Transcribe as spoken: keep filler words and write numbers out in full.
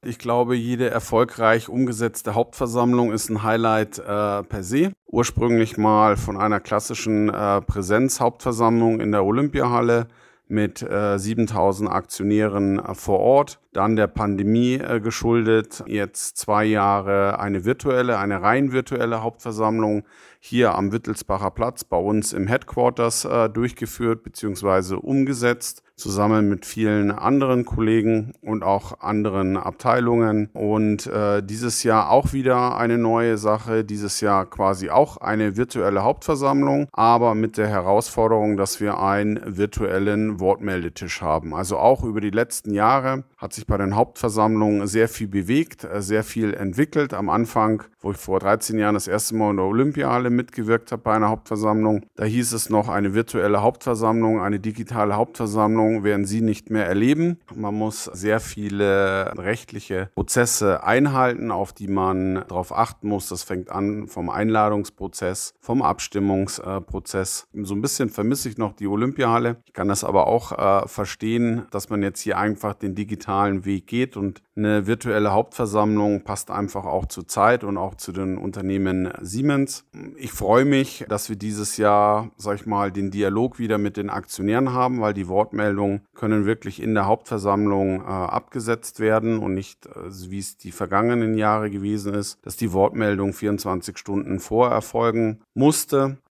Ich glaube, jede erfolgreich umgesetzte Hauptversammlung ist ein Highlight, äh, per se. Ursprünglich mal von einer klassischen, äh, Präsenzhauptversammlung in der Olympiahalle mit, äh, siebentausend Aktionären, äh, vor Ort, dann der Pandemie, äh, geschuldet. Jetzt zwei Jahre eine virtuelle, eine rein virtuelle Hauptversammlung hier am Wittelsbacher Platz bei uns im Headquarters, äh, durchgeführt beziehungsweise umgesetzt, zusammen mit vielen anderen Kollegen und auch anderen Abteilungen. Und äh, dieses Jahr auch wieder eine neue Sache, dieses Jahr quasi auch eine virtuelle Hauptversammlung, aber mit der Herausforderung, dass wir einen virtuellen Wortmeldetisch haben. Also auch über die letzten Jahre hat sich bei den Hauptversammlungen sehr viel bewegt, äh, sehr viel entwickelt. Am Anfang, wo ich vor dreizehn Jahren das erste Mal in der Olympiahalle mitgewirkt habe bei einer Hauptversammlung, da hieß es noch eine virtuelle Hauptversammlung, eine digitale Hauptversammlung werden Sie nicht mehr erleben. Man muss sehr viele rechtliche Prozesse einhalten, auf die man darauf achten muss. Das fängt an vom Einladungsprozess, vom Abstimmungsprozess. So ein bisschen vermisse ich noch die Olympiahalle. Ich kann das aber auch äh, verstehen, dass man jetzt hier einfach den digitalen Weg geht und eine virtuelle Hauptversammlung passt einfach auch zur Zeit und auch zu den Unternehmen Siemens. Ich freue mich, dass wir dieses Jahr, sag ich mal, den Dialog wieder mit den Aktionären haben, weil die Wortmeldungen können wirklich in der Hauptversammlung äh, abgesetzt werden und nicht, äh, wie es die vergangenen Jahre gewesen ist, dass die Wortmeldung vierundzwanzig Stunden vorher erfolgen musste.